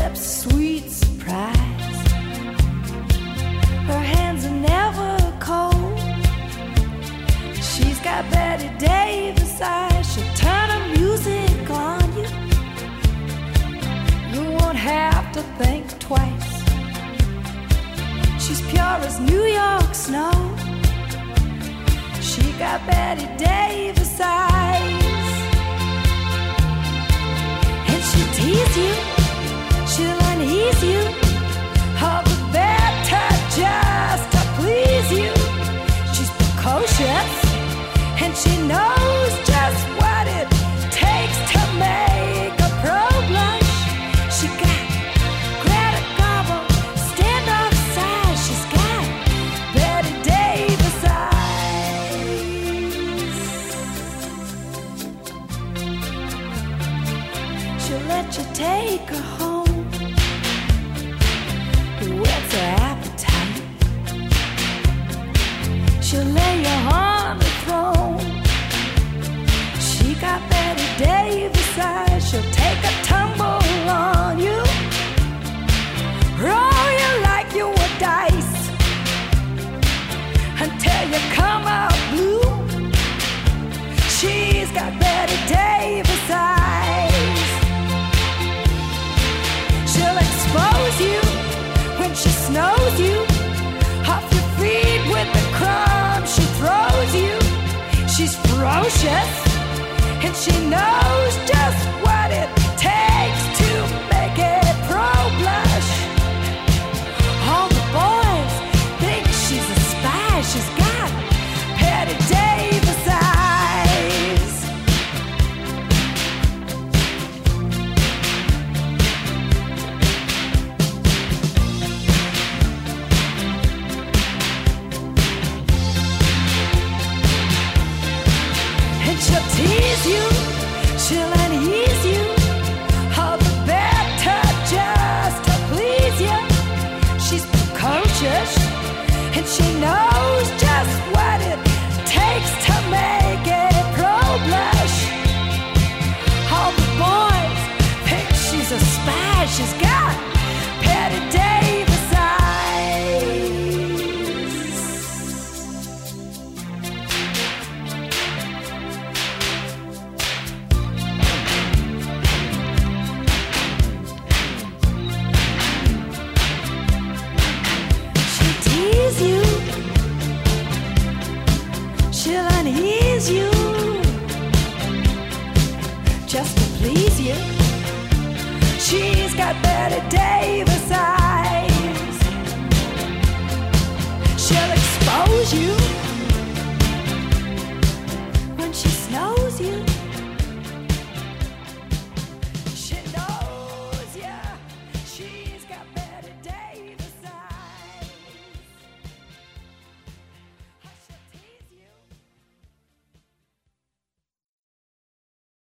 lips, sweet surprise. Her hands are never cold. She's got Betty Davis eyes. She'll turn her music on you. You won't have to think twice. She's pure as New York snow. She got Betty Davis eyes. And she'll tease you, she'll unease you, all the better just to please you. She's precocious, and she knows just what it takes to make a pro blush. She got Greta Garbo, standoff size. She's got Betty Davis eyes. She'll let you take her home. Whet's her appetite? She'll lay you on the throne. She got Betty Davis eyes. She'll take a tumble on you, roll you like you were dice, until you come out blue. She's got Betty Davis eyes. She'll expose you when she snows you, off your feet with the crumbs she throws you. She's ferocious, and she knows just what it takes to make it pro blush. All the boys think she's a spy. She's got Betty Davis eyes. And she'll tease you, she'll unease you, all the better just to please you. She's precocious, and she knows just what it takes to make it pro blush. All the boys think she's a spy. She's got Betty Davis eyes. She'll tease you, she'll unease you, just to please you. She's got Betty Davis eyes. She'll expose you